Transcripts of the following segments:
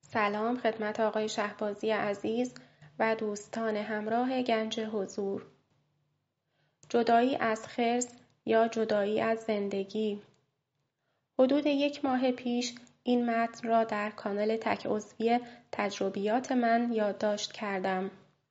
سلام خدمت آقای شهبازی عزیز و دوستان همراه گنج حضور. جدایی از خرس یا جدایی از زندگی. حدود 1 ماه پیش این متن را در کانال تک عضوی تجربیات من یادداشت کردم.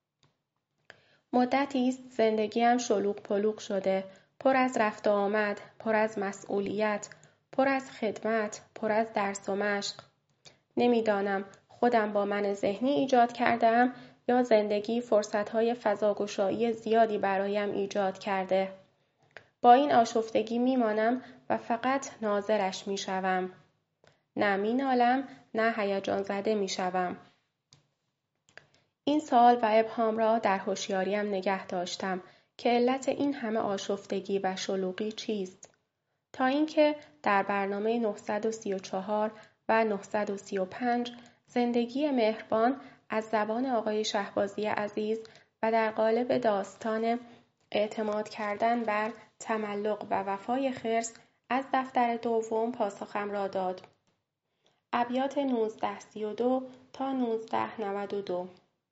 مدتی است زندگیم شلوغ پلوغ شده، پر از رفت و آمد، پر از مسئولیت، پر از خدمت، پر از درس و مشق. نمیدانم خودم با من ذهنی ایجاد کرده‌ام یا زندگی فرصت‌های فضاگشایی زیادی برایم ایجاد کرده. با این آشفتگی میمانم و فقط ناظرش میشوم. نه مینالم، نه هیجان زده میشوم. این سوال و ابهام را در هوشیاریم نگه داشتم که علت این همه آشفتگی و شلوغی چیست؟ تا اینکه در برنامه 934 و 935 زندگی مهربان از زبان آقای شهبازی عزیز و در قالب داستان اعتماد کردن بر تملق و وفای خرس از دفتر دوم پاسخم را داد. ابیات 1932 تا 1992.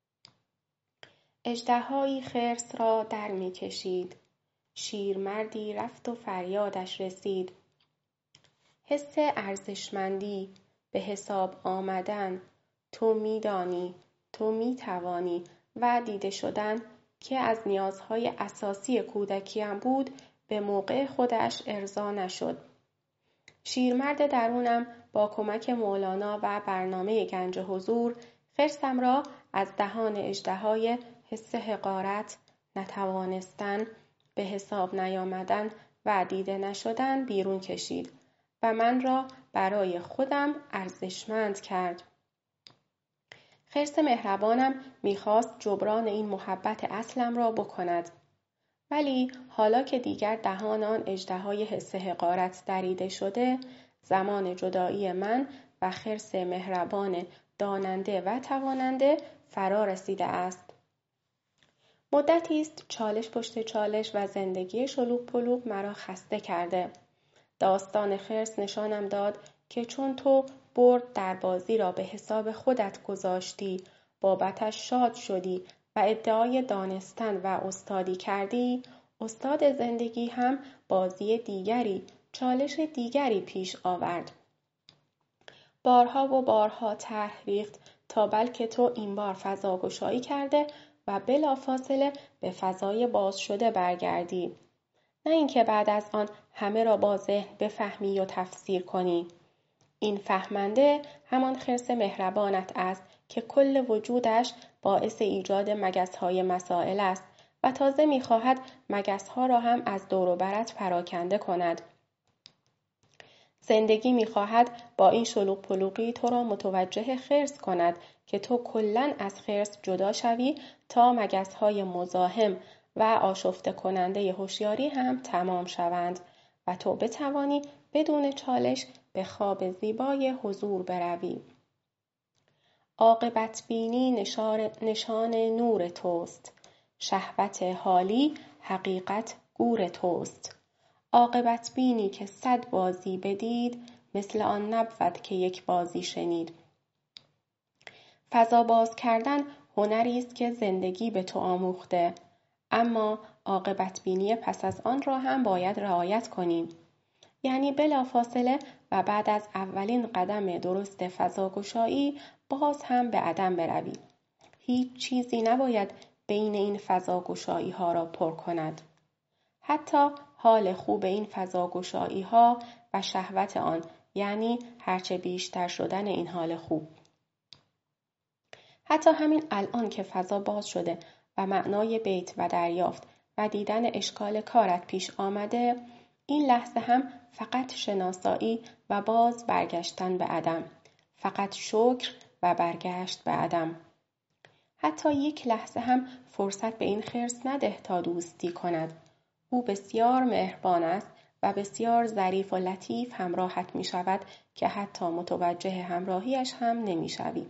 اژدهایی خرس را در می کشید. شیرمردی رفت و فریادش رسید. حس ارزشمندی، به حساب آمدن، تو میدانی، تو میتوانی و دیده شدن که از نیازهای اساسی کودکیم بود به موقع خودش ارضا نشد. شیرمرد درونم با کمک مولانا و برنامه گنج حضور خرسم را از دهان اژدهای حس حقارت، نتوانستن، به حساب نیامدن و دیده نشدن بیرون کشید و من را برای خودم ارزشمند کرد. خرس مهربانم میخواست جبران این محبت اصلم را بکند. ولی حالا که دیگر دهان آن اژدهای حس حقارت دریده شده، زمان جدایی من و خرس مهربان داننده و تواننده فرا رسیده است. مدتی است چالش پشت چالش و زندگی شلوغ پلوغ مرا خسته کرده. داستان خرس نشانم داد که چون تو برد در بازی را به حساب خودت گذاشتی، بابتش شاد شدی و ادعای دانستن و استادی کردی، استاد زندگی هم بازی دیگری، چالش دیگری پیش آورد. بارها و بارها طرح ریخت تا بلکه تو این بار فضاگشایی کرده و بلافاصله به فضای باز شده برگردی. نه اینکه بعد از آن همه را با ذهن بفهمی و تفسیر کنی. این فهمنده همان خرس مهربانت است که کل وجودش باعث ایجاد مگس‌های مسائل است و تازه می‌خواهد مگس‌ها را هم از دور و برت پراکنده کند. زندگی می‌خواهد با این شلوغ پلوغی تو را متوجه خرس کند که تو کلاً از خرس جدا شوی تا مگس‌های مزاحم و آشفته کننده هوشیاری هم تمام شوند و تو بتوانی بدون چالش به خواب زیبای حضور بروی. عاقبت بینی نشان نور توست. شهوت حالی حقیقت گور توست. عاقبت بینی که 100 بازی بدید، مثل آن نبود که یک بازی شنید. فضا باز کردن هنری است که زندگی به تو آموخته، اما عاقبت بینی پس از آن را هم باید رعایت کنیم. یعنی بلافاصله و بعد از اولین قدم درست فضاگشایی باز هم به عدم بروی. هیچ چیزی نباید بین این فضاگشایی ها را پر کند. حتی حال خوب این فضاگشایی ها و شهوت آن، یعنی هرچه بیشتر شدن این حال خوب. حتی همین الان که فضا باز شده و معنای بیت و دریافت و دیدن اشکال کارت پیش آمده، این لحظه هم فقط شناسایی و باز برگشتن به عدم. فقط شکر و برگشت به عدم. حتی یک لحظه هم فرصت به این خرس نده تا دوستی کند. او بسیار مهربان است و بسیار ظریف و لطیف همراهت می شود که حتی متوجه همراهیش هم نمی شوی.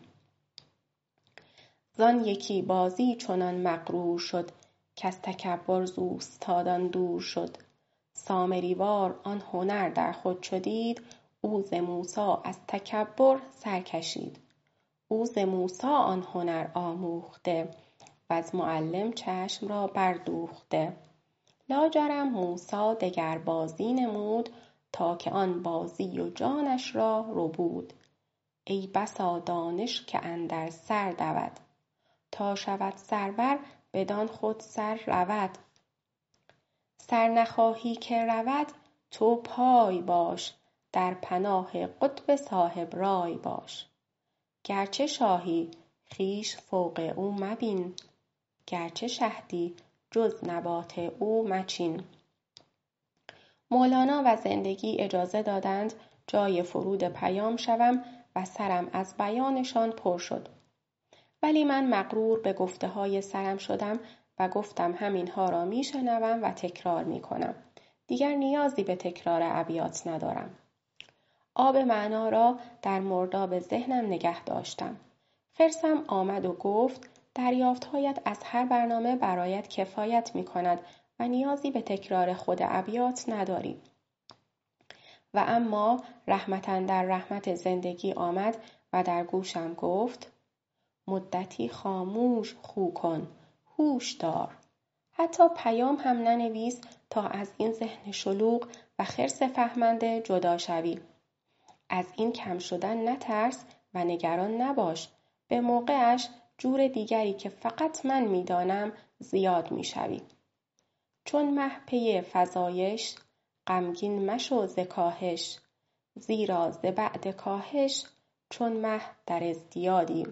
زان یکی بازی چنان مغرور شد که از تکبر ز اوستادان دور شد. سامریوار آن هنر در خود چو دید، او ز موسی از تکبر سر کشید. او ز موسی آن هنر آموخته وز معلم چشم را بردوخته. لاجرم موسی دگر بازی نمود تا که آن بازی و جانش را ربود. ای بسا دانش که اندر سر دود تا شود سرور بدان خود سر رود. سر نخواهی که رود تو پای باش در پناه قطب صاحب رای باش. گرچه شاهی خویش فوق او مبین گرچه شهدی جز نبات او مچین. مولانا و زندگی اجازه دادند جای فرود پیام شوم و سرم از بیانشان پر شد. ولی من مغرور به گفته های سرم شدم و گفتم همینها را می شنوم و تکرار می کنم. دیگر نیازی به تکرار ابیات ندارم. آب معنا را در مرداب ذهنم نگه داشتم. خرسم آمد و گفت دریافت‌هایت از هر برنامه برایت کفایت می کند و نیازی به تکرار خود ابیات نداری. و اما رحمتاً در رحمت زندگی آمد و در گوشم گفت مدتی خاموش خو کن، هوش دار. حتی پیام هم ننویس تا از این ذهن شلوغ و خرس فهمنده جدا شوی. از این کم شدن نترس و نگران نباش. به موقعش جور دیگری که فقط من میدانم زیاد میشوی. چون مه پی فزایش غمگین مشو ز کاهش، زیرا ز بعد کاهش چون مه در ازدیادی.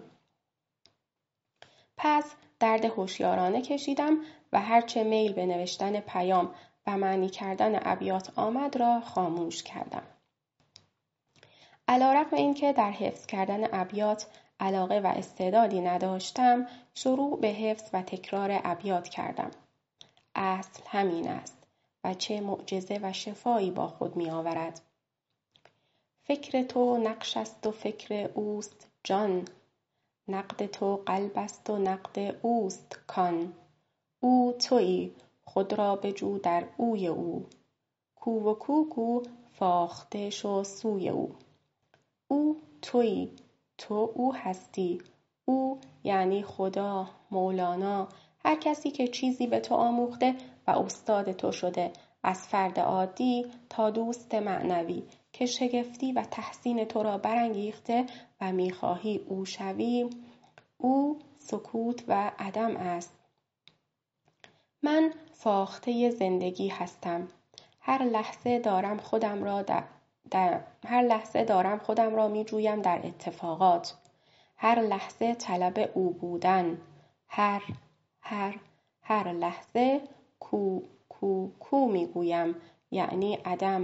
پس درد هوشیارانه کشیدم و هرچه میل به نوشتن پیام و معنی کردن ابیات آمد را خاموش کردم. علی‌رغم اینکه در حفظ کردن ابیات علاقه و استعدادی نداشتم، شروع به حفظ و تکرار ابیات کردم. اصل همین است و چه معجزه و شفایی با خود می آورد. فکر تو نقش است و فکر اوست جان، نقد تو قلب است و نقد اوست کان. او تویی خود را بجو در اوی او، کو و کو فاخته شو سوی او. او تویی، تو او هستی، او یعنی خدا، مولانا، هر کسی که چیزی به تو آموخته و استاد تو شده، از فرد عادی تا دوست معنوی که شگفتی و تحسین تو را برانگیخته و میخواهی او شوی. او سکوت و عدم است. من فاخته زندگی هستم. هر لحظه دارم خودم را می جویم در اتفاقات. هر لحظه طلب او بودن. هر لحظه کو می گویم، یعنی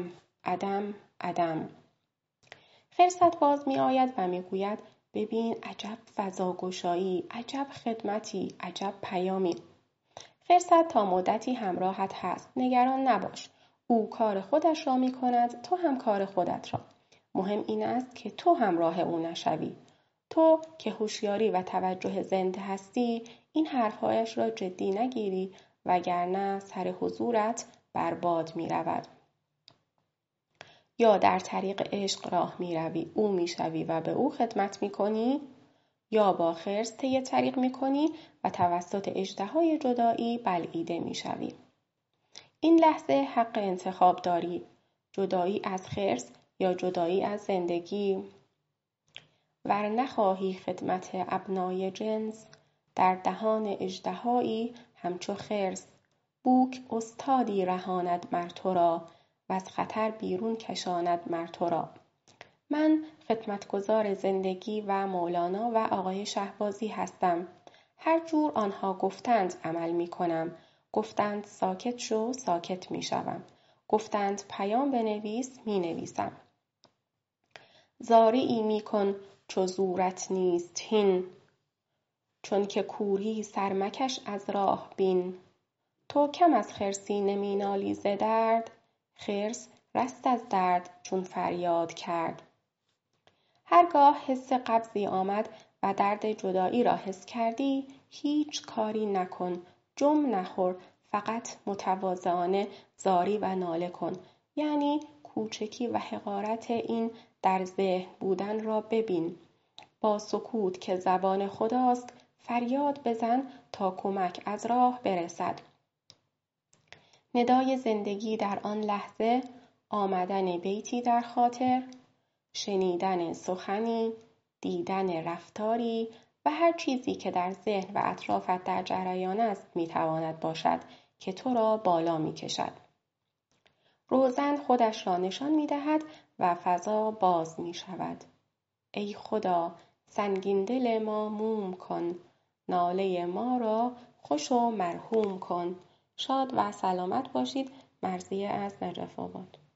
عدم. خرست باز می آید و می گوید ببین عجب فضاگشایی، عجب خدمتی، عجب پیامی. خرست تا مدتی همراهت هست. نگران نباش. او کار خودش را می کند، تو هم کار خودت را. مهم این است که تو همراه او نشوی. تو که هوشیاری و توجه زنده هستی، این حرفهایش را جدی نگیری وگرنه سر حضورت برباد می رود. یا در طریق عشق راه می روی، او می شوی و به او خدمت می کنی، یا با خرس طی طریق می کنی و توسط اژدهای جدایی بلعیده می شوی. این لحظه حق انتخاب داری، جدایی از خرس یا جدایی از زندگی. ور نخواهی خدمت ابنای جنس، در دهان اژدهایی همچو خرس. بوک استادی رهاند مر تو را، وز خطر بیرون کشاند مر تو را. من خدمتگزار زندگی و مولانا و آقای شهبازی هستم. هر جور آنها گفتند عمل می کنم. گفتند ساکت شو، ساکت می شوم. گفتند پیام بنویس، می نویسم. زاریی می کن چو زورت نیست هین، چون که کوری سرمکش از راه بین. تو کم از خرسی نمی نالی ز درد، خرس رست از درد چون فریاد کرد. هرگاه حس قبضی آمد و درد جدایی را حس کردی، هیچ کاری نکن، جم نخور، فقط متواضعانه زاری و ناله کن. یعنی کوچکی و حقارت این در ذهن بودن را ببین. با سکوت که زبان خداست فریاد بزن تا کمک از راه برسد. ندای زندگی در آن لحظه، آمدن بیتی در خاطر، شنیدن سخنی، دیدن رفتاری و هر چیزی که در ذهن و اطرافت در جریان است میتواند باشد که تو را بالا میکشد. روزن خودش را نشان میدهد و فضا باز میشود. ای خدا سنگین دل ما موم کن، ناله ما را خوش و مرحوم کن. شاد و سلامت باشید. مرضیه از نجف آباد.